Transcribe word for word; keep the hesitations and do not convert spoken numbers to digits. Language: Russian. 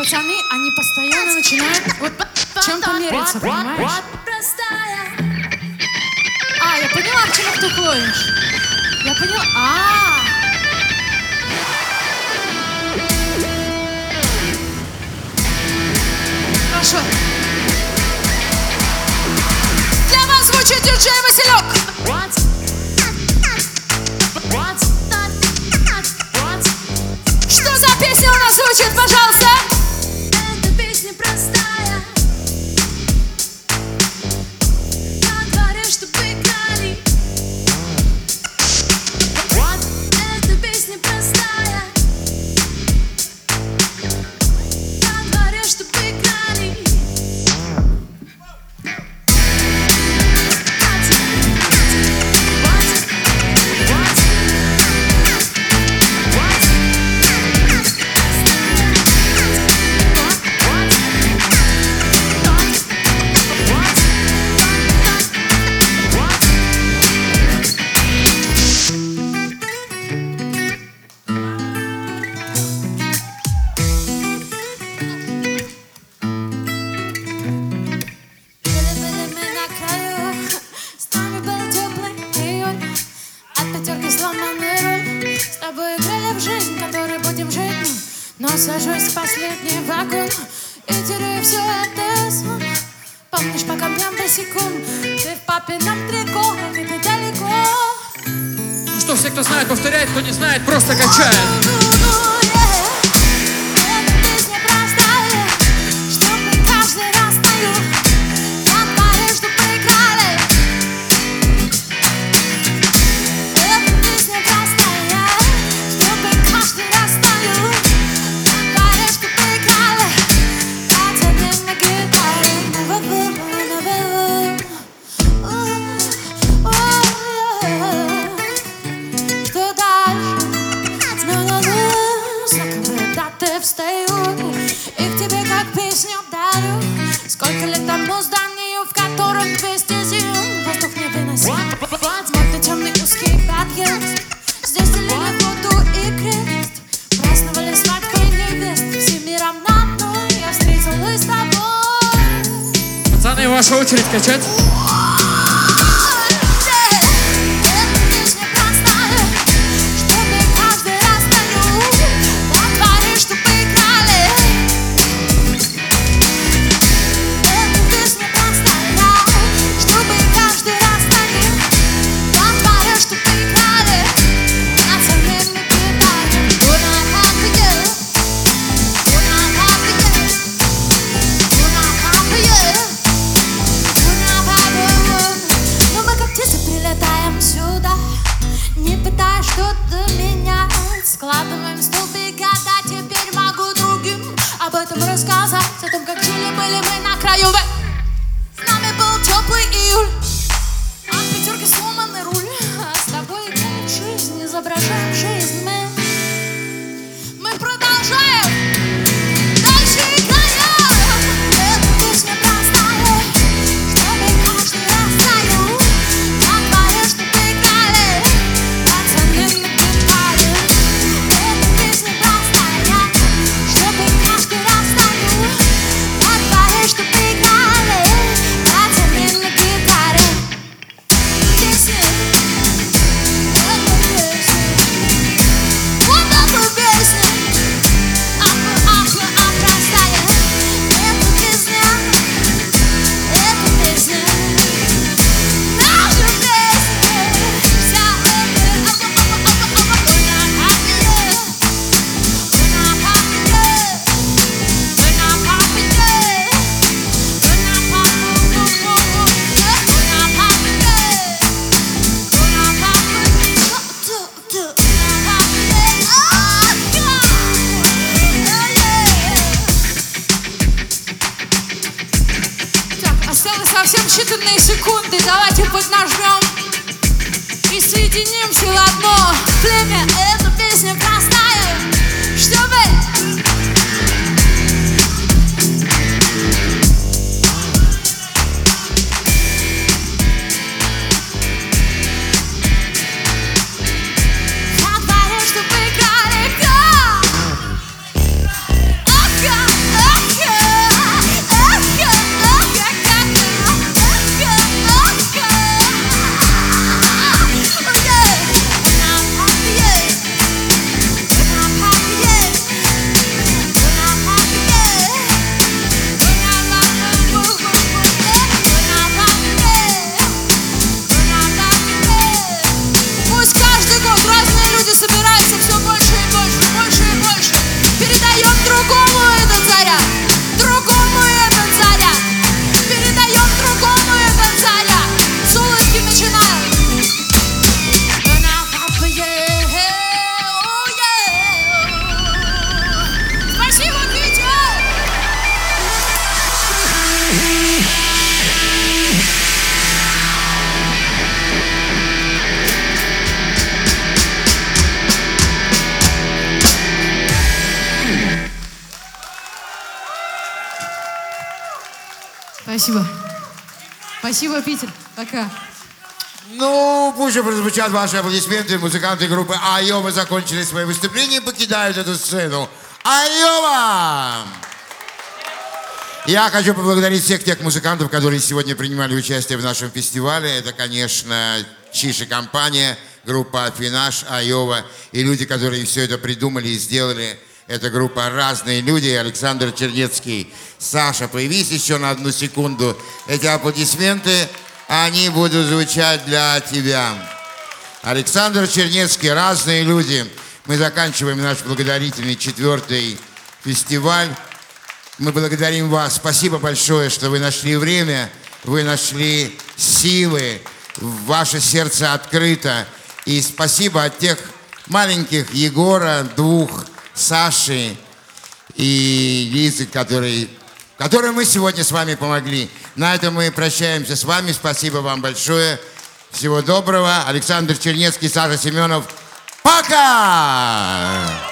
пацаны, они постоянно начинают вот чем-то мериться, понимаешь? А, я поняла, к чему ты клонишь. Я поняла. А. Хорошо. Для вас звучит диджей Василек. Что за песня у нас звучит, пожалуйста? Эта песня простая. На дворе, чтобы играли. Эта песня простая. На дворе, чтобы играли. Но сажусь в последний вагон и теряю все это сон. Помнишь, по камням босиком ты в папином трико, как это далеко. Ну что, все, кто знает, повторяет, кто не знает, просто качает. Встаю и к тебе как песню дарю. Сколько лет тому зданию, в котором двести зим. Воздух невыносим, смотрит темный узкий подъезд. Здесь делили воду и крест. Праздновали свадьбы невест. Всем миром на одной я встретилась с тобой. Пацаны, ваша очередь качать. Складываем столбик, а теперь могу другим об этом рассказать. О том, как жили-были мы на краю. С нами был теплый июль. От пятерки сломанный руль. А с тобой играем жизнь, изображаем жизнь мы. Мы продолжаем. Дальше играем. Эта песня простая, чтобы каждый раз стою. На дворе, чтобы играли. Пацаны на гитаре. Совсем считанные секунды, давайте поднажмем и соединимся в одно племя. Эта песня простая, чтобы на дворе, чтобы играли. Ага, ага. Спасибо. Спасибо, Питер. Пока. Ну, пусть же прозвучат ваши аплодисменты. Музыканты группы Айова закончили свои выступления и покидают эту сцену. Айова! Я хочу поблагодарить всех тех музыкантов, которые сегодня принимали участие в нашем фестивале. Это, конечно, Чиж и компания, группа Афинаж, Айова и люди, которые все это придумали и сделали. Это группа «Разные люди». Александр Чернецкий. Саша, появись еще на одну секунду. Эти аплодисменты, они будут звучать для тебя. Александр Чернецкий, «Разные люди». Мы заканчиваем наш благодарительный четвертый фестиваль. Мы благодарим вас. Спасибо большое, что вы нашли время, вы нашли силы, ваше сердце открыто. И спасибо от тех маленьких Егора, двух, Саши и Лизы, которые, которым мы сегодня с вами помогли. На этом мы прощаемся с вами. Спасибо вам большое. Всего доброго. Александр Чернецкий, Саша Семенов. Пока!